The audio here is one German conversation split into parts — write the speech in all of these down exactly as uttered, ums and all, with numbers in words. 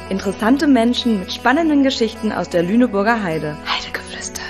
Interessante Menschen mit spannenden Geschichten aus der Lüneburger Heide. Heidegeflüster.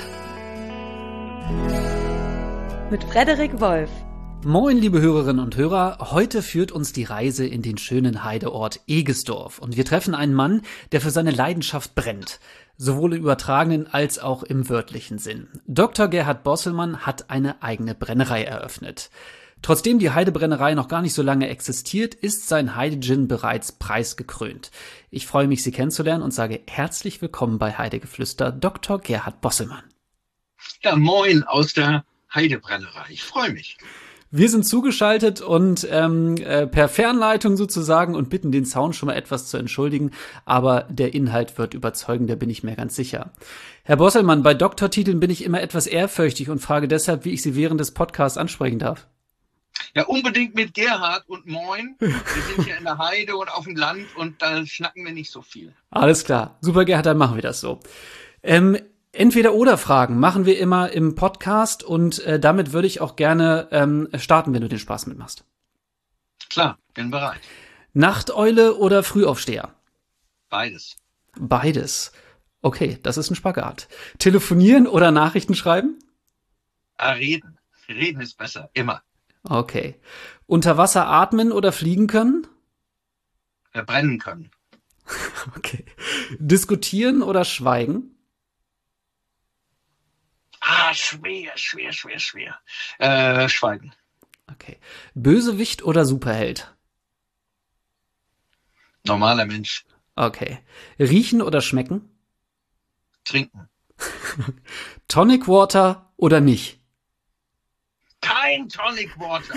Mit Frederik Wolf. Moin, liebe Hörerinnen und Hörer. Heute führt uns die Reise in den schönen Heideort Egesdorf. Und wir treffen einen Mann, der für seine Leidenschaft brennt. Sowohl im übertragenen als auch im wörtlichen Sinn. Doktor Gerhard Bosselmann hat eine eigene Brennerei eröffnet. Trotzdem die Heidebrennerei noch gar nicht so lange existiert, ist sein Heide-Gin bereits preisgekrönt. Ich freue mich, Sie kennenzulernen und sage herzlich willkommen bei Heidegeflüster, Doktor Gerhard Bosselmann. Ja, moin aus der Heidebrennerei. Ich freue mich. Wir sind zugeschaltet und ähm, äh, per Fernleitung sozusagen und bitten den Sound schon mal etwas zu entschuldigen, aber der Inhalt wird überzeugen, da bin ich mir ganz sicher. Herr Bosselmann, bei Doktortiteln bin ich immer etwas ehrfürchtig und frage deshalb, wie ich Sie während des Podcasts ansprechen darf. Ja, unbedingt mit Gerhard und moin. Wir sind hier in der Heide und auf dem Land und da schnacken wir nicht so viel. Alles klar. Super, Gerhard, dann machen wir das so. Ähm, Entweder-oder-Fragen machen wir immer im Podcast und äh, damit würde ich auch gerne ähm, starten, wenn du den Spaß mitmachst. Klar, bin bereit. Nachteule oder Frühaufsteher? Beides. Beides. Okay, das ist ein Spagat. Telefonieren oder Nachrichten schreiben? Ah, reden. Reden ist besser, immer. Okay. Unter Wasser atmen oder fliegen können? Wir brennen können. Okay. Diskutieren oder schweigen? Ah, schwer, schwer, schwer, schwer. Äh, schweigen. Okay. Bösewicht oder Superheld? Normaler Mensch. Okay. Riechen oder schmecken? Trinken. Tonic Water oder nicht? Kein Tonic Water.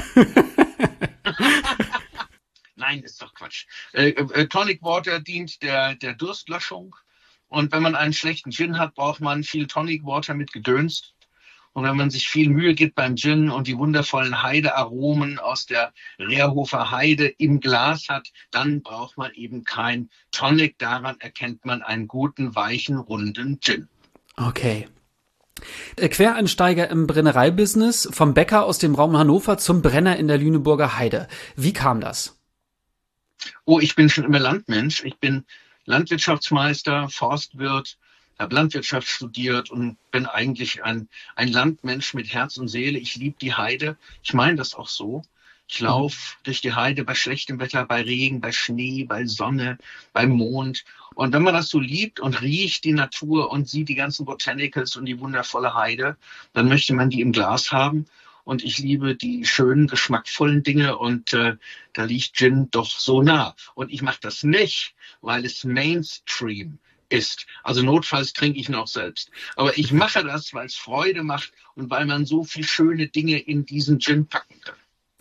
Nein, ist doch Quatsch. Äh, äh, Tonic Water dient der, der Durstlöschung. Und wenn man einen schlechten Gin hat, braucht man viel Tonic Water mit Gedöns. Und wenn man sich viel Mühe gibt beim Gin und die wundervollen Heidearomen aus der Rehrhofer Heide im Glas hat, dann braucht man eben kein Tonic. Daran erkennt man einen guten, weichen, runden Gin. Okay. Der Quereinsteiger im Brennereibusiness, vom Bäcker aus dem Raum Hannover zum Brenner in der Lüneburger Heide. Wie kam das? Oh, ich bin schon immer Landmensch. Ich bin Landwirtschaftsmeister, Forstwirt, habe Landwirtschaft studiert und bin eigentlich ein, ein Landmensch mit Herz und Seele. Ich liebe die Heide. Ich meine das auch so. Ich laufe durch die Heide bei schlechtem Wetter, bei Regen, bei Schnee, bei Sonne, bei Mond. Und wenn man das so liebt und riecht die Natur und sieht die ganzen Botanicals und die wundervolle Heide, dann möchte man die im Glas haben. Und ich liebe die schönen, geschmackvollen Dinge und äh, da liegt Gin doch so nah. Und ich mache das nicht, weil es Mainstream ist. Also notfalls trinke ich noch selbst. Aber ich mache das, weil es Freude macht und weil man so viel schöne Dinge in diesen Gin packen kann.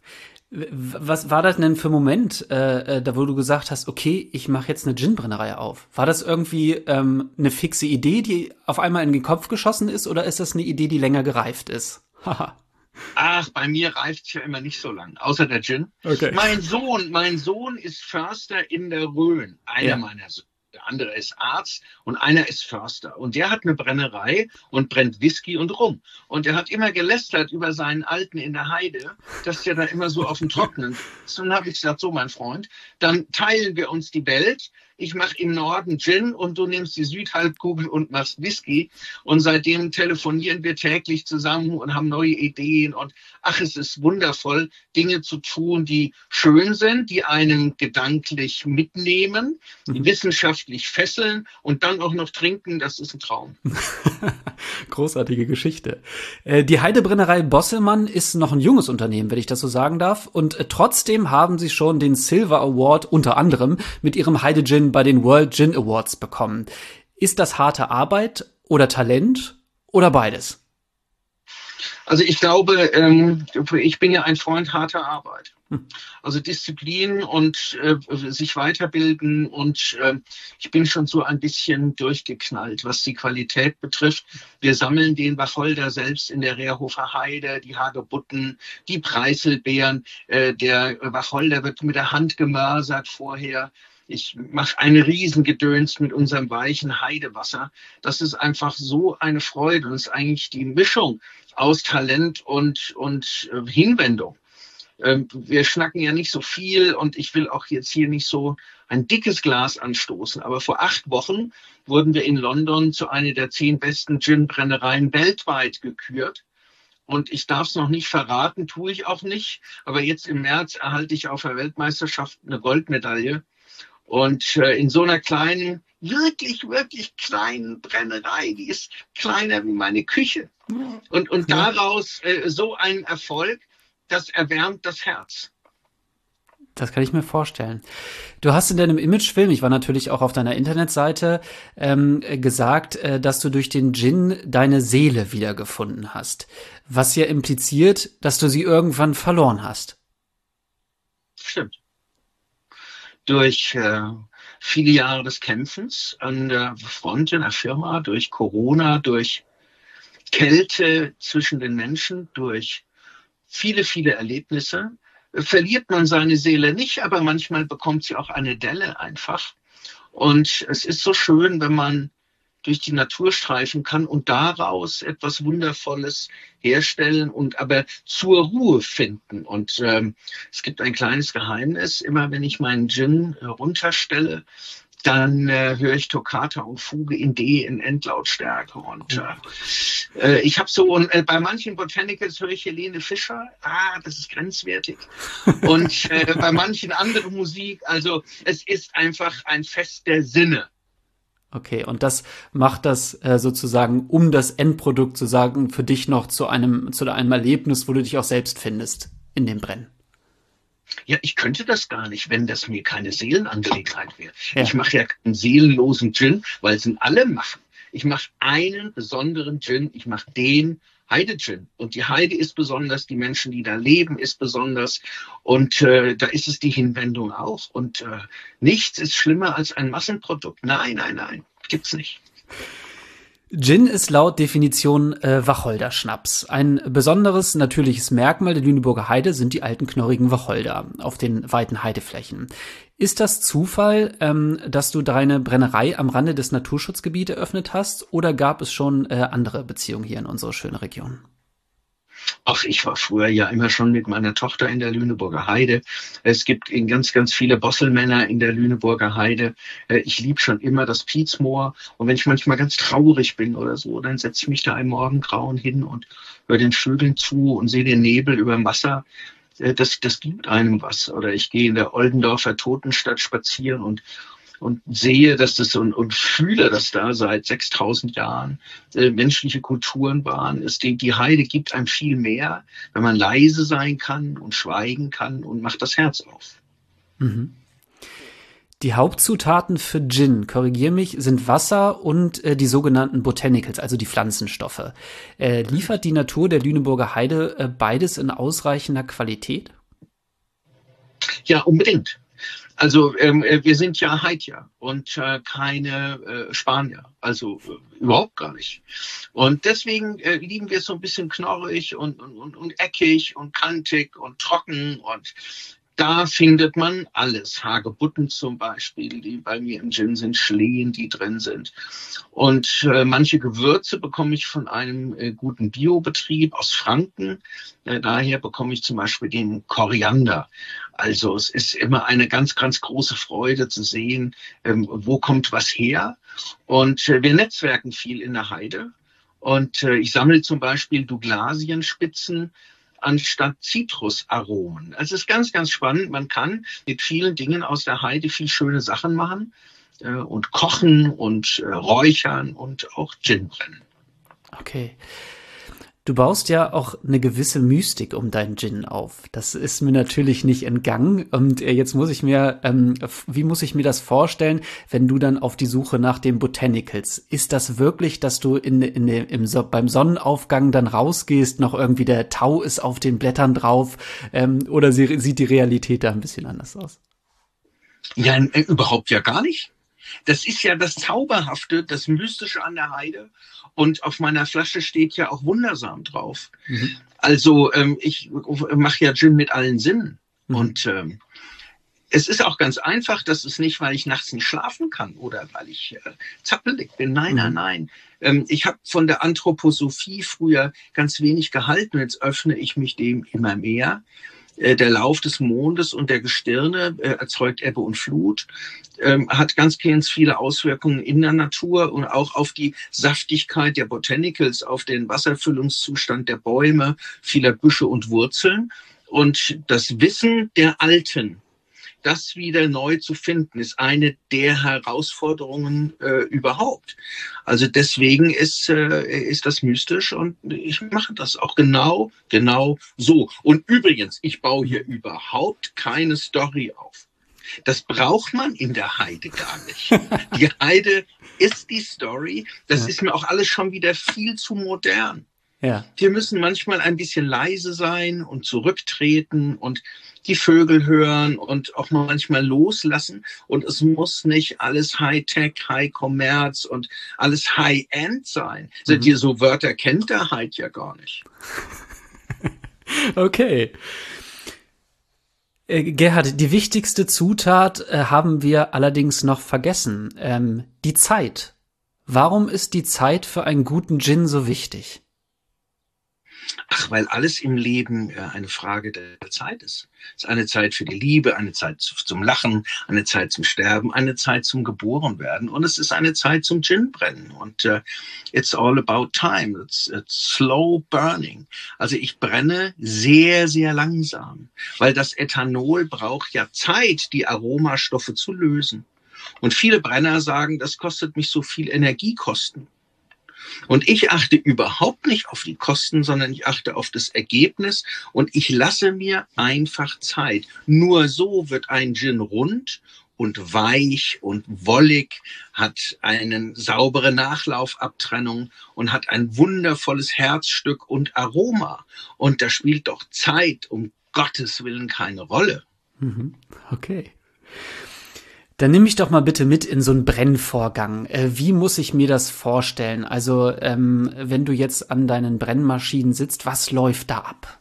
Was war das denn für ein Moment, äh, da wo du gesagt hast, okay, ich mache jetzt eine Gin-Brennerei auf? War das irgendwie ähm, eine fixe Idee, die auf einmal in den Kopf geschossen ist, oder ist das eine Idee, die länger gereift ist? Haha. Ach, bei mir reift es ja immer nicht so lang, außer der Gin. Okay. Mein Sohn, mein Sohn ist Förster in der Rhön, einer Ja. meiner Söhne. Der andere ist Arzt und einer ist Förster. Und der hat eine Brennerei und brennt Whisky und Rum. Und er hat immer gelästert über seinen Alten in der Heide, dass der da immer so auf dem Trocknen ist. Und dann habe ich gesagt, so mein Freund, dann teilen wir uns die Welt. Ich mache im Norden Gin und du nimmst die Südhalbkugel und machst Whisky. Und seitdem telefonieren wir täglich zusammen und haben neue Ideen. Und ach, es ist wundervoll, Dinge zu tun, die schön sind, die einen gedanklich mitnehmen, die Mhm. wissenschaftlich fesseln und dann auch noch trinken. Das ist ein Traum. Großartige Geschichte. Äh, die Heidebrennerei Bosselmann ist noch ein junges Unternehmen, wenn ich das so sagen darf. Und äh, trotzdem haben sie schon den Silver Award unter anderem mit ihrem Heide-Gin bei den World Gin Awards bekommen. Ist das harte Arbeit oder Talent oder beides? Also ich glaube, ähm, ich bin ja ein Freund harter Arbeit. Also Disziplin und äh, sich weiterbilden und äh, ich bin schon so ein bisschen durchgeknallt, was die Qualität betrifft. Wir sammeln den Wacholder selbst in der Rehrhofer Heide, die Hagebutten, die Preiselbeeren. Äh, der Wacholder wird mit der Hand gemörsert vorher. Ich mache eine Riesengedöns mit unserem weichen Heidewasser. Das ist einfach so eine Freude und ist eigentlich die Mischung aus Talent und, und äh, Hinwendung. Ähm, wir schnacken ja nicht so viel und ich will auch jetzt hier nicht so ein dickes Glas anstoßen. Aber vor acht Wochen wurden wir in London zu einer der zehn besten Gin-Brennereien weltweit gekürt. Und ich darf es noch nicht verraten, tue ich auch nicht. Aber jetzt im März erhalte ich auf der Weltmeisterschaft eine Goldmedaille. Und äh, in so einer kleinen, wirklich, wirklich kleinen Brennerei, die ist kleiner wie meine Küche. Und, und daraus äh, so ein Erfolg, das erwärmt das Herz. Das kann ich mir vorstellen. Du hast in deinem Imagefilm, ich war natürlich auch auf deiner Internetseite, ähm, gesagt, äh, dass du durch den Gin deine Seele wiedergefunden hast. Was ja impliziert, dass du sie irgendwann verloren hast. Stimmt. Durch äh, viele Jahre des Kämpfens an der Front in der Firma, durch Corona, durch Kälte zwischen den Menschen, durch viele, viele Erlebnisse, verliert man seine Seele nicht, aber manchmal bekommt sie auch eine Delle einfach. Und es ist so schön, wenn man durch die Natur streifen kann und daraus etwas Wundervolles herstellen und aber zur Ruhe finden. Und ähm, es gibt ein kleines Geheimnis. Immer wenn ich meinen Gin äh, runterstelle, dann äh, höre ich Toccata und Fuge in D in Endlautstärke. Und äh, ich habe so, und äh, bei manchen Botanicals höre ich Helene Fischer. Ah, das ist grenzwertig. Und äh, bei manchen anderen Musik, also es ist einfach ein Fest der Sinne. Okay, und das macht das äh, sozusagen, um das Endprodukt zu sagen, für dich noch zu einem, zu einem Erlebnis, wo du dich auch selbst findest in dem Brennen. Ja, ich könnte das gar nicht, wenn das mir keine Seelenangelegenheit wäre. Ja. Ich mache ja keinen seelenlosen Gin, weil es alle machen. Ich mache einen besonderen Gin, ich mache den Heide-Gin. Und die Heide ist besonders, die Menschen, die da leben, ist besonders. Und äh, da ist es die Hinwendung auch. Und äh, nichts ist schlimmer als ein Massenprodukt. Nein, nein, nein, gibt's nicht. Gin ist laut Definition äh, Wacholderschnaps. Ein besonderes natürliches Merkmal der Lüneburger Heide sind die alten knorrigen Wacholder auf den weiten Heideflächen. Ist das Zufall, ähm, dass du deine Brennerei am Rande des Naturschutzgebietes eröffnet hast, oder gab es schon äh, andere Beziehungen hier in unserer schönen Region? Ach, ich war früher ja immer schon mit meiner Tochter in der Lüneburger Heide. Es gibt ganz, ganz viele Bosselmänner in der Lüneburger Heide. Ich liebe schon immer das Pietsmoor. Und wenn ich manchmal ganz traurig bin oder so, dann setze ich mich da im Morgengrauen hin und höre den Vögeln zu und sehe den Nebel über dem Wasser. Das, das gibt einem was. Oder ich gehe in der Oldendorfer Totenstadt spazieren und und sehe, dass das und, und fühle, dass da seit sechstausend Jahren äh, menschliche Kulturen waren. Es, die, die Heide gibt einem viel mehr, wenn man leise sein kann und schweigen kann und macht das Herz auf. Mhm. Die Hauptzutaten für Gin, korrigier mich, sind Wasser und äh, die sogenannten Botanicals, also die Pflanzenstoffe. Äh, liefert die Natur der Lüneburger Heide äh, beides in ausreichender Qualität? Ja, unbedingt. Also ähm, wir sind ja Haitier und äh, keine äh, Spanier, also äh, überhaupt gar nicht. Und deswegen äh, lieben wir es so ein bisschen knorrig und, und, und eckig und kantig und trocken, und da findet man alles. Hagebutten zum Beispiel, die bei mir im Gin sind, Schlehen, die drin sind. Und äh, manche Gewürze bekomme ich von einem äh, guten Biobetrieb aus Franken. Äh, daher bekomme ich zum Beispiel den Koriander. Also es ist immer eine ganz, ganz große Freude zu sehen, ähm, wo kommt was her. Und äh, wir netzwerken viel in der Heide. Und äh, ich sammle zum Beispiel Douglasienspitzen anstatt Zitrusaromen. Also es ist ganz, ganz spannend. Man kann mit vielen Dingen aus der Heide viel schöne Sachen machen äh, und kochen und äh, räuchern und auch Gin brennen. Okay. Du baust ja auch eine gewisse Mystik um deinen Gin auf. Das ist mir natürlich nicht entgangen. Und äh, jetzt muss ich mir, ähm, wie muss ich mir das vorstellen, wenn du dann auf die Suche nach den Botanicals? Ist das wirklich, dass du in, in, im, so, beim Sonnenaufgang dann rausgehst, noch irgendwie der Tau ist auf den Blättern drauf? Ähm, oder sie, sieht die Realität da ein bisschen anders aus? Ja, äh, überhaupt ja gar nicht. Das ist ja das Zauberhafte, das Mystische an der Heide. Und auf meiner Flasche steht ja auch wundersam drauf. Mhm. Also ähm, ich mache ja Gin mit allen Sinnen. Mhm. Und ähm, es ist auch ganz einfach, das ist nicht, weil ich nachts nicht schlafen kann oder weil ich äh, zappelig bin. Nein, mhm. nein, nein. Ähm, ich habe von der Anthroposophie früher ganz wenig gehalten. Jetzt öffne ich mich dem immer mehr. äh, der Lauf des Mondes und der Gestirne äh, erzeugt Ebbe und Flut, ähm, hat ganz ganz viele Auswirkungen in der Natur und auch auf die Saftigkeit der Botanicals, auf den Wasserfüllungszustand der Bäume, vieler Büsche und Wurzeln. Und das Wissen der Alten, das wieder neu zu finden, ist eine der Herausforderungen äh, überhaupt. Also deswegen ist, äh, ist das mystisch und ich mache das auch genau, genau so. Und übrigens, ich baue hier überhaupt keine Story auf. Das braucht man in der Heide gar nicht. Die Heide ist die Story. Das ja. ist mir auch alles schon wieder viel zu modern. Ja. Wir müssen manchmal ein bisschen leise sein und zurücktreten und die Vögel hören und auch manchmal loslassen. Und es muss nicht alles High-Tech, High-Commerz und alles High-End sein. Mhm. Also die so Wörter kennt der Heid ja gar nicht. Okay. Äh, Gerhard, die wichtigste Zutat äh, haben wir allerdings noch vergessen. Ähm, die Zeit. Warum ist die Zeit für einen guten Gin so wichtig? Ach, weil alles im Leben äh, eine Frage der Zeit ist. Es ist eine Zeit für die Liebe, eine Zeit zu, zum Lachen, eine Zeit zum Sterben, eine Zeit zum Geborenwerden und es ist eine Zeit zum Gin-Brennen. Und uh, it's all about time. It's, it's slow burning. Also ich brenne sehr, sehr langsam, weil das Ethanol braucht ja Zeit, die Aromastoffe zu lösen. Und viele Brenner sagen, das kostet mich so viel Energiekosten. Und ich achte überhaupt nicht auf die Kosten, sondern ich achte auf das Ergebnis und ich lasse mir einfach Zeit. Nur so wird ein Gin rund und weich und wollig, hat eine saubere Nachlaufabtrennung und hat ein wundervolles Herzstück und Aroma. Und da spielt doch Zeit um Gottes Willen keine Rolle. Okay. Dann nimm mich doch mal bitte mit in so einen Brennvorgang. Äh, wie muss ich mir das vorstellen? Also, ähm, wenn du jetzt an deinen Brennmaschinen sitzt, was läuft da ab?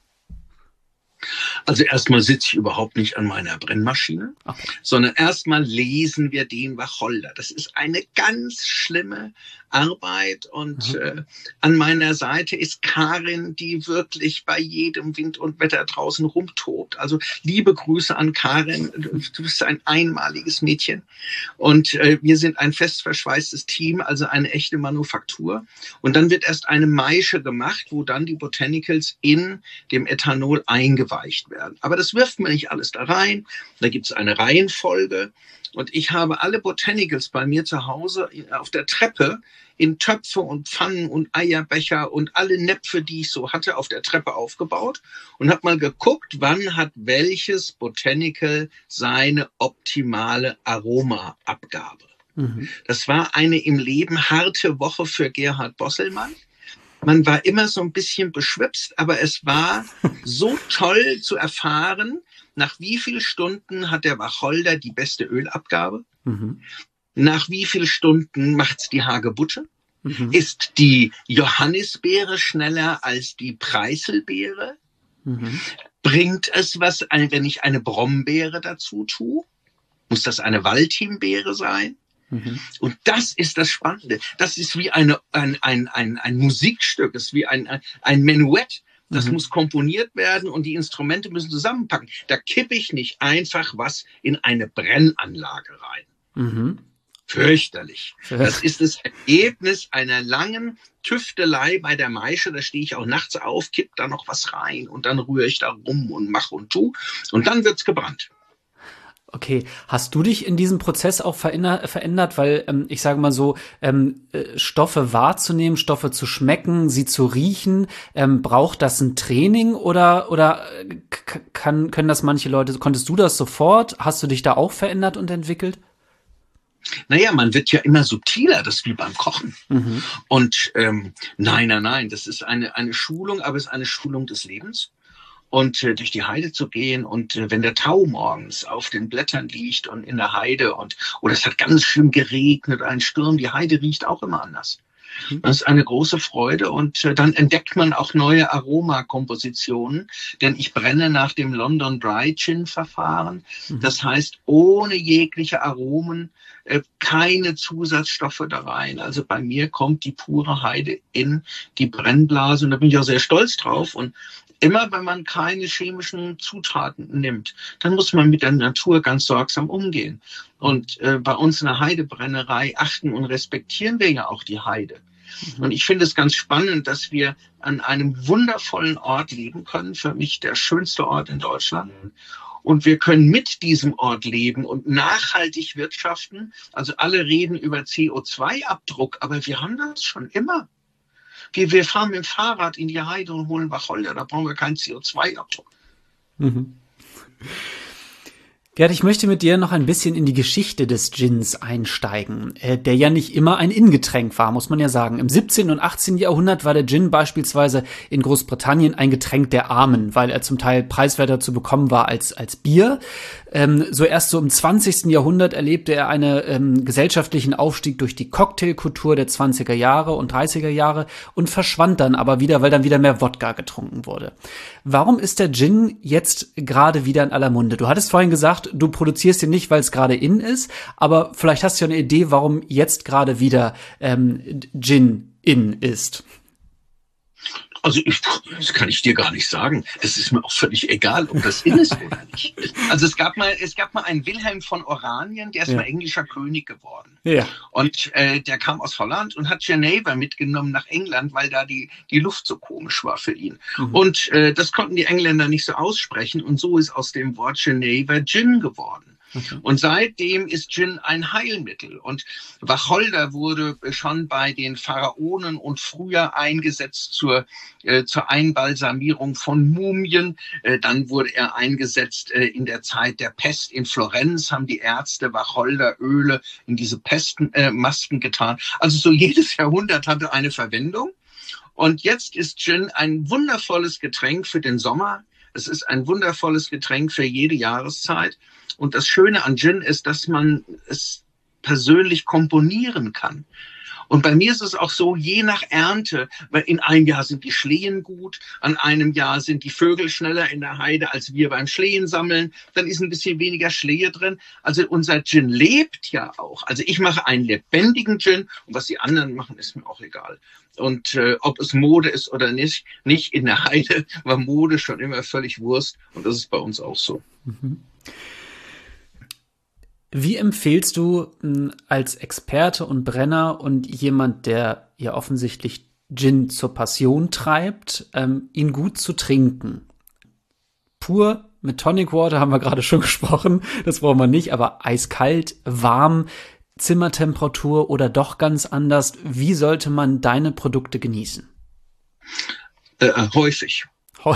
Also erstmal sitze ich überhaupt nicht an meiner Brennmaschine, okay. sondern erstmal lesen wir den Wacholder. Das ist eine ganz schlimme Arbeit und mhm. äh, an meiner Seite ist Karin, die wirklich bei jedem Wind und Wetter draußen rumtobt. Also liebe Grüße an Karin, du bist ein einmaliges Mädchen und äh, wir sind ein fest verschweißtes Team, also eine echte Manufaktur. Und dann wird erst eine Maische gemacht, wo dann die Botanicals in dem Ethanol eingeweicht werden. Aber das wirft man nicht alles da rein, da gibt es eine Reihenfolge. Und ich habe alle Botanicals bei mir zu Hause auf der Treppe in Töpfe und Pfannen und Eierbecher und alle Näpfe, die ich so hatte, auf der Treppe aufgebaut und habe mal geguckt, wann hat welches Botanical seine optimale Aromaabgabe. Mhm. Das war eine im Leben harte Woche für Gerhard Bosselmann. Man war immer so ein bisschen beschwipst, aber es war so toll zu erfahren, nach wie vielen Stunden hat der Wacholder die beste Ölabgabe? Mhm. Nach wie vielen Stunden macht's die Hagebutte? Mhm. Ist die Johannisbeere schneller als die Preiselbeere? Mhm. Bringt es was, wenn ich eine Brombeere dazu tue? Muss das eine Waldhimbeere sein? Mhm. Und das ist das Spannende. Das ist wie eine, ein, ein, ein, ein Musikstück, es ist wie ein, ein, ein Menuett. Das mhm. muss komponiert werden und die Instrumente müssen zusammenpacken. Da kippe ich nicht einfach was in eine Brennanlage rein. Mhm. Fürchterlich. Das ist das Ergebnis einer langen Tüftelei bei der Maische. Da stehe ich auch nachts auf, kipp da noch was rein und dann rühre ich da rum und mache und tu. Und dann wird's gebrannt. Okay, hast du dich in diesem Prozess auch veränder- verändert? Weil ähm, ich sage mal so, ähm, äh, Stoffe wahrzunehmen, Stoffe zu schmecken, sie zu riechen, ähm, braucht das ein Training oder oder k- kann können das manche Leute? Konntest du das sofort? Hast du dich da auch verändert und entwickelt? Naja, man wird ja immer subtiler, das ist wie beim Kochen. Mhm. Und ähm, nein, nein, nein, das ist eine eine Schulung, aber es ist eine Schulung des Lebens. Und äh, durch die Heide zu gehen und äh, wenn der Tau morgens auf den Blättern liegt und in der Heide und oder es hat ganz schlimm geregnet, ein Sturm, die Heide riecht auch immer anders. Das ist eine große Freude und äh, dann entdeckt man auch neue Aromakompositionen, denn ich brenne nach dem London Dry Gin Verfahren. Mhm. Das heißt, ohne jegliche Aromen, äh, keine Zusatzstoffe da rein. Also bei mir kommt die pure Heide in die Brennblase und da bin ich auch sehr stolz drauf. Und immer wenn man keine chemischen Zutaten nimmt, dann muss man mit der Natur ganz sorgsam umgehen. Und äh, bei uns in der Heidebrennerei achten und respektieren wir ja auch die Heide. Mhm. Und ich finde es ganz spannend, dass wir an einem wundervollen Ort leben können, für mich der schönste Ort in Deutschland. Und wir können mit diesem Ort leben und nachhaltig wirtschaften. Also alle reden über C O zwei Abdruck, aber wir haben das schon immer. Wir, wir fahren mit dem Fahrrad in die Heide und holen Wacholder, da brauchen wir keinen C O zwei Abdruck. Mhm. Gerd, ich möchte mit dir noch ein bisschen in die Geschichte des Gins einsteigen, äh, der ja nicht immer ein Ingetränk war, muss man ja sagen. Im siebzehnten und achtzehnten Jahrhundert war der Gin beispielsweise in Großbritannien ein Getränk der Armen, weil er zum Teil preiswerter zu bekommen war als als Bier. Ähm, so erst so im zwanzigsten Jahrhundert erlebte er einen ähm, gesellschaftlichen Aufstieg durch die Cocktailkultur der zwanziger Jahre und dreißiger Jahre und verschwand dann aber wieder, weil dann wieder mehr Wodka getrunken wurde. Warum ist der Gin jetzt gerade wieder in aller Munde? Du hattest vorhin gesagt, du produzierst ihn nicht, weil es gerade in ist, aber vielleicht hast du ja eine Idee, warum jetzt gerade wieder ähm, Gin in ist. Also ich, das kann ich dir gar nicht sagen. Es ist mir auch völlig egal, ob das in ist oder nicht. Also es gab mal, es gab mal einen Wilhelm von Oranien, der ist ja. mal englischer König geworden. Ja. Und äh, der kam aus Holland und hat Geneva mitgenommen nach England, weil da die die Luft so komisch war für ihn. Mhm. Und äh, das konnten die Engländer nicht so aussprechen. Und so ist aus dem Wort Geneva Gin geworden. Okay. Und seitdem ist Gin ein Heilmittel. Und Wacholder wurde schon bei den Pharaonen und früher eingesetzt zur, äh, zur Einbalsamierung von Mumien. Äh, dann wurde er eingesetzt äh, in der Zeit der Pest. In Florenz haben die Ärzte Wacholderöle in diese Pesten, äh, Masken getan. Also so jedes Jahrhundert hatte eine Verwendung. Und jetzt ist Gin ein wundervolles Getränk für den Sommer. Es ist ein wundervolles Getränk für jede Jahreszeit. Und das Schöne an Gin ist, dass man es persönlich komponieren kann. Und bei mir ist es auch so, je nach Ernte, weil in einem Jahr sind die Schlehen gut, an einem Jahr sind die Vögel schneller in der Heide als wir beim Schlehen sammeln, dann ist ein bisschen weniger Schlehe drin. Also unser Gin lebt ja auch. Also ich mache einen lebendigen Gin und was die anderen machen, ist mir auch egal. Und äh, ob es Mode ist oder nicht, nicht in der Heide war Mode schon immer völlig Wurst und das ist bei uns auch so. Mhm. Wie empfehlst du m, als Experte und Brenner und jemand, der ja offensichtlich Gin zur Passion treibt, ähm, ihn gut zu trinken? Pur mit Tonic Water haben wir gerade schon gesprochen, das brauchen wir nicht, aber eiskalt, warm, Zimmertemperatur oder doch ganz anders. Wie sollte man deine Produkte genießen? Äh, häufig. Heu-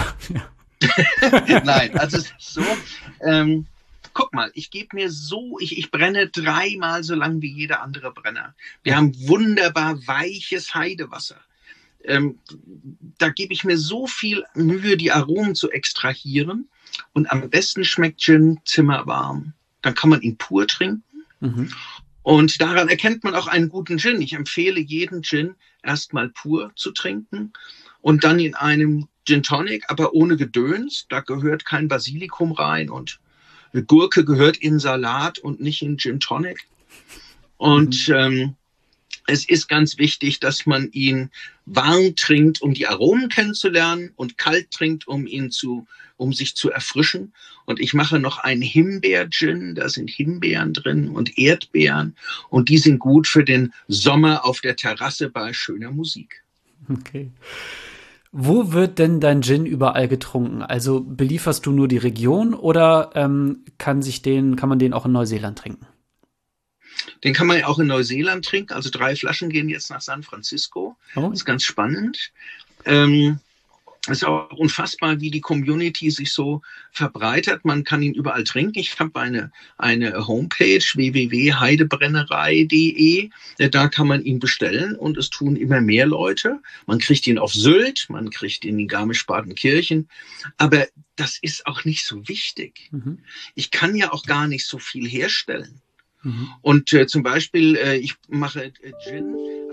ja. Nein, also es ist so, ähm, guck mal, ich gebe mir so, ich, ich brenne dreimal so lang wie jeder andere Brenner. Wir haben wunderbar weiches Heidewasser. Ähm, da gebe ich mir so viel Mühe, die Aromen zu extrahieren. Und am besten schmeckt Gin zimmerwarm. Dann kann man ihn pur trinken. Mhm. Und daran erkennt man auch einen guten Gin. Ich empfehle jeden Gin erstmal pur zu trinken und dann in einem Gin Tonic, aber ohne Gedöns. Da gehört kein Basilikum rein und Gurke gehört in Salat und nicht in Gin Tonic. Und mhm. ähm, es ist ganz wichtig, dass man ihn warm trinkt, um die Aromen kennenzulernen und kalt trinkt, um ihn zu, um sich zu erfrischen. Und ich mache noch einen Himbeer-Gin, da sind Himbeeren drin und Erdbeeren und die sind gut für den Sommer auf der Terrasse bei schöner Musik. Okay. Wo wird denn dein Gin überall getrunken? Also belieferst du nur die Region oder ähm, kann sich den, kann man den auch in Neuseeland trinken? Den kann man ja auch in Neuseeland trinken. Also drei Flaschen gehen jetzt nach San Francisco. Oh. Das ist ganz spannend. Ähm, es ist auch unfassbar, wie die Community sich so verbreitet. Man kann ihn überall trinken. Ich habe eine, eine Homepage w w w punkt heidebrennerei punkt de. Da kann man ihn bestellen und es tun immer mehr Leute. Man kriegt ihn auf Sylt, man kriegt ihn in Garmisch-Partenkirchen. Aber das ist auch nicht so wichtig. Mhm. Ich kann ja auch gar nicht so viel herstellen. Mhm. Und äh, zum Beispiel, äh, ich mache äh, Gin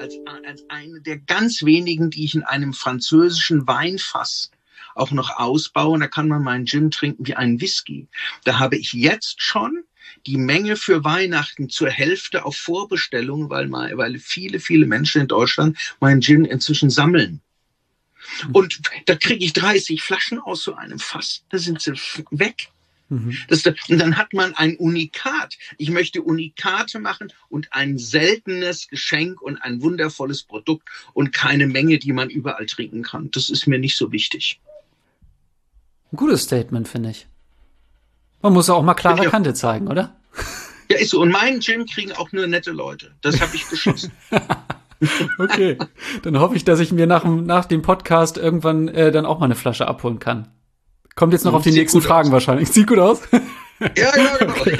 als, als eine der ganz wenigen, die ich in einem französischen Weinfass auch noch ausbaue. Und da kann man meinen Gin trinken wie einen Whisky. Da habe ich jetzt schon die Menge für Weihnachten zur Hälfte auf Vorbestellung, weil, mal, weil viele, viele Menschen in Deutschland meinen Gin inzwischen sammeln. Und da kriege ich dreißig Flaschen aus so einem Fass. Da sind sie weg. Mhm. Das, und dann hat man ein Unikat. Ich möchte Unikate machen und ein seltenes Geschenk und ein wundervolles Produkt und keine Menge, die man überall trinken kann. Das ist mir nicht so wichtig. Ein gutes Statement, finde ich. Man muss auch mal klare Kante zeigen, oder? Ja, ist so. Und meinen Gin kriegen auch nur nette Leute. Das habe ich beschlossen. Okay, dann hoffe ich, dass ich mir nach dem, nach dem Podcast irgendwann äh, dann auch mal eine Flasche abholen kann. Kommt jetzt noch auf die nächsten Fragen aus. Wahrscheinlich. Sieht gut aus? Ja, ja, genau. Okay.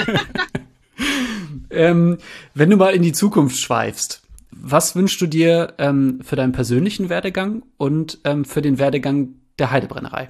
ähm, wenn du mal in die Zukunft schweifst, was wünschst du dir ähm, für deinen persönlichen Werdegang und ähm, für den Werdegang der Heidebrennerei?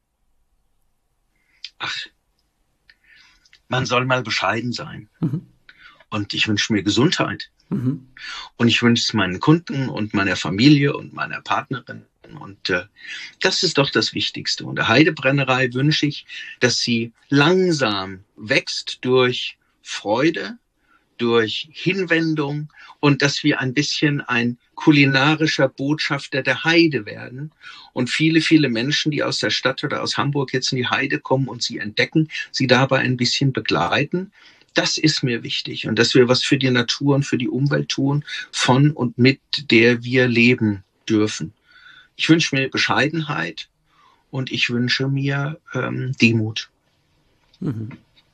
Ach, man soll mal bescheiden sein. Mhm. Und ich wünsche mir Gesundheit. Mhm. Und ich wünsche es meinen Kunden und meiner Familie und meiner Partnerin. Und äh, das ist doch das Wichtigste. Und der Heidebrennerei wünsche ich, dass sie langsam wächst durch Freude, durch Hinwendung und dass wir ein bisschen ein kulinarischer Botschafter der Heide werden. Und viele, viele Menschen, die aus der Stadt oder aus Hamburg jetzt in die Heide kommen und sie entdecken, sie dabei ein bisschen begleiten. Das ist mir wichtig. Und dass wir was für die Natur und für die Umwelt tun, von und mit der wir leben dürfen. Ich wünsche mir Bescheidenheit und ich wünsche mir ähm, Demut. Mhm.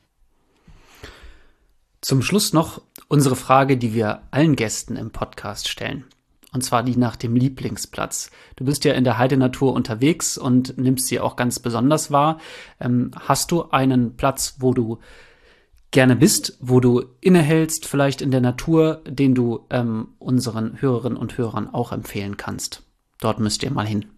Zum Schluss noch unsere Frage, die wir allen Gästen im Podcast stellen. Und zwar die nach dem Lieblingsplatz. Du bist ja in der Heidenatur unterwegs und nimmst sie auch ganz besonders wahr. Ähm, hast du einen Platz, wo du gerne bist, wo du innehältst, vielleicht in der Natur, den du ähm, unseren Hörerinnen und Hörern auch empfehlen kannst? Dort müsst ihr mal hin.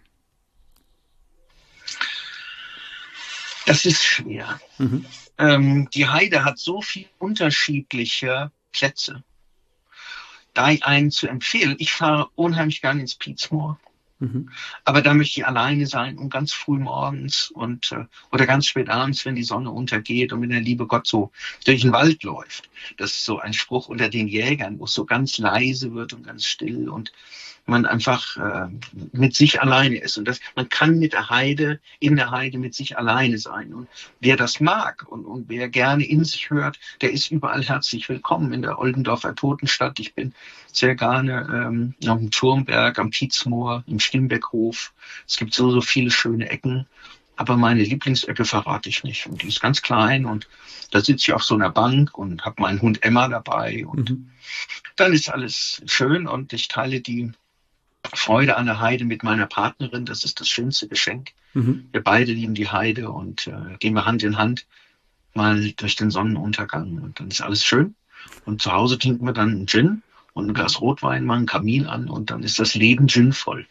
Das ist schwer. Mhm. Ähm, die Heide hat so viele unterschiedliche Plätze. Da einen zu empfehlen, ich fahre unheimlich gerne ins Pietzmoor. Mhm. Aber da möchte ich alleine sein und ganz früh morgens und äh, oder ganz spät abends, wenn die Sonne untergeht und wenn der liebe Gott so durch den Wald läuft. Das ist so ein Spruch unter den Jägern, wo es so ganz leise wird und ganz still und man einfach äh, mit sich alleine ist. Und das, man kann mit der Heide, in der Heide mit sich alleine sein. Und wer das mag und, und wer gerne in sich hört, der ist überall herzlich willkommen in der Oldendorfer Totenstadt. Ich bin sehr gerne ähm, am Turmberg, am Pietzmoor, im Stimbeckhof. Es gibt so, so viele schöne Ecken. Aber meine Lieblingsecke verrate ich nicht. Und die ist ganz klein und da sitze ich auf so einer Bank und habe meinen Hund Emma dabei. Und mhm. dann ist alles schön und ich teile die Freude an der Heide mit meiner Partnerin. Das ist das schönste Geschenk. Mhm. Wir beide lieben die Heide und äh, gehen wir Hand in Hand mal durch den Sonnenuntergang. Und dann ist alles schön. Und zu Hause trinken wir dann einen Gin und ein Glas Rotwein, machen einen Kamin an und dann ist das Leben ginvoll.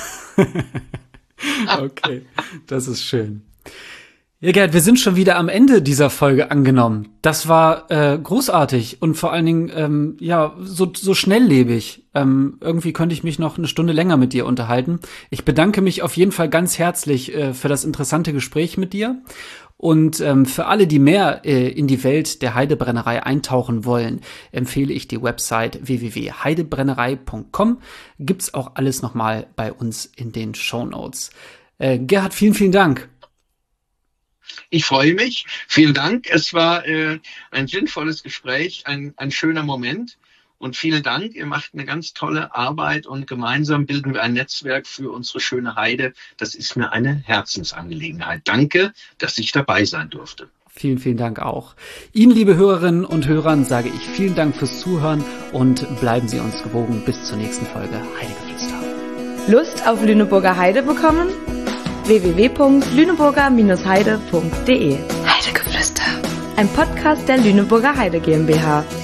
Okay, das ist schön. Ja, Gerd, wir sind schon wieder am Ende dieser Folge angenommen. Das war äh, großartig und vor allen Dingen ähm, ja so so schnelllebig. Ähm, irgendwie könnte ich mich noch eine Stunde länger mit dir unterhalten. Ich bedanke mich auf jeden Fall ganz herzlich äh, für das interessante Gespräch mit dir. Und ähm, für alle, die mehr äh, in die Welt der Heidebrennerei eintauchen wollen, empfehle ich die Website w w w punkt heidebrennerei punkt com. Gibt's auch alles nochmal bei uns in den Shownotes. Äh, Gerhard, vielen, vielen Dank. Ich freue mich. Vielen Dank. Es war äh, ein sinnvolles Gespräch, ein, ein schöner Moment. Und vielen Dank. Ihr macht eine ganz tolle Arbeit und gemeinsam bilden wir ein Netzwerk für unsere schöne Heide. Das ist mir eine Herzensangelegenheit. Danke, dass ich dabei sein durfte. Vielen, vielen Dank auch. Ihnen, liebe Hörerinnen und Hörern, sage ich vielen Dank fürs Zuhören und bleiben Sie uns gewogen bis zur nächsten Folge Heidegeflüster. Lust auf Lüneburger Heide bekommen? w w w punkt lüneburger Bindestrich heide punkt de Heidegeflüster. Ein Podcast der Lüneburger Heide GmbH.